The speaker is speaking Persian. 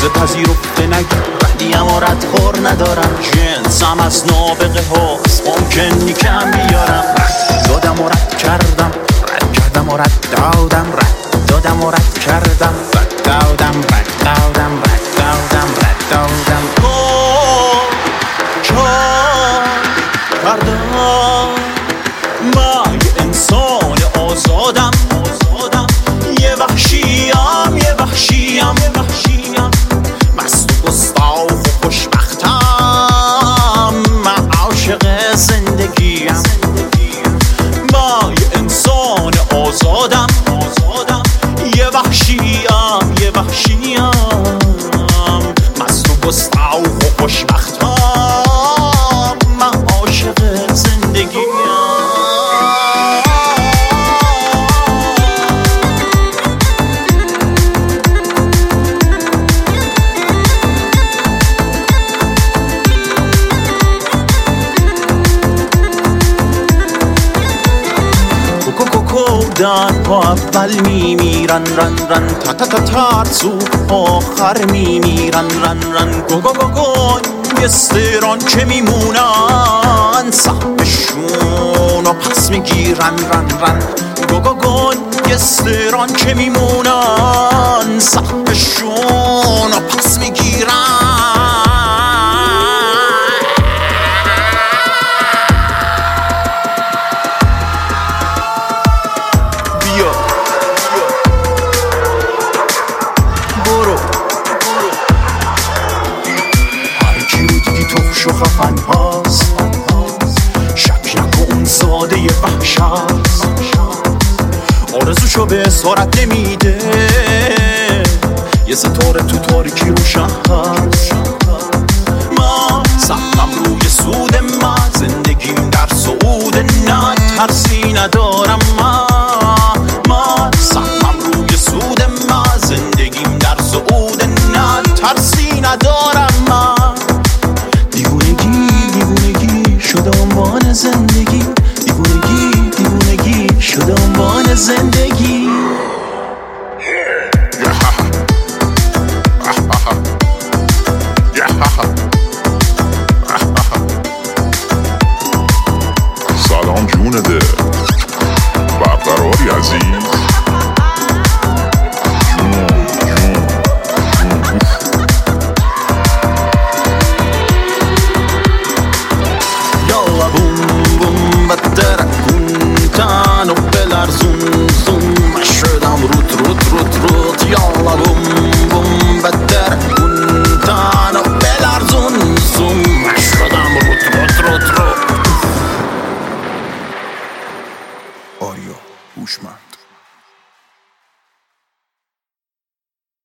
پذیرفته نگی ردیم و ردخور ندارم جنسم از نابغه هاست ممکن کم بیارم رد دادم و رد کردم و رد دادم رد دادم و رد کردم رد دادم رد دادم رد دادم رد دادم کردم من یه انسان آزادم یه وحشیم مست و گستاخ و خوشبختم من عاشق زندگیم من یه انسان آزادم یه وحشیم مست و گستاخ و خوشبختم من عاشق زندگیم دان پا اول میمیرن رن تا تا تا ترسو آخر میمیرن رن گو گستران که میمونن سهمشون و پس میگیرن رن گو گستران که میمونن سهمشون و پس میگیرن و خفن هاست شک نکن اون زاده وحش هست آرزوشو به اسارت نمیده یه ستاره تو تاریکی روشن هست من سهمم روی سود من زندگیم در سعود نه ترسی ندارم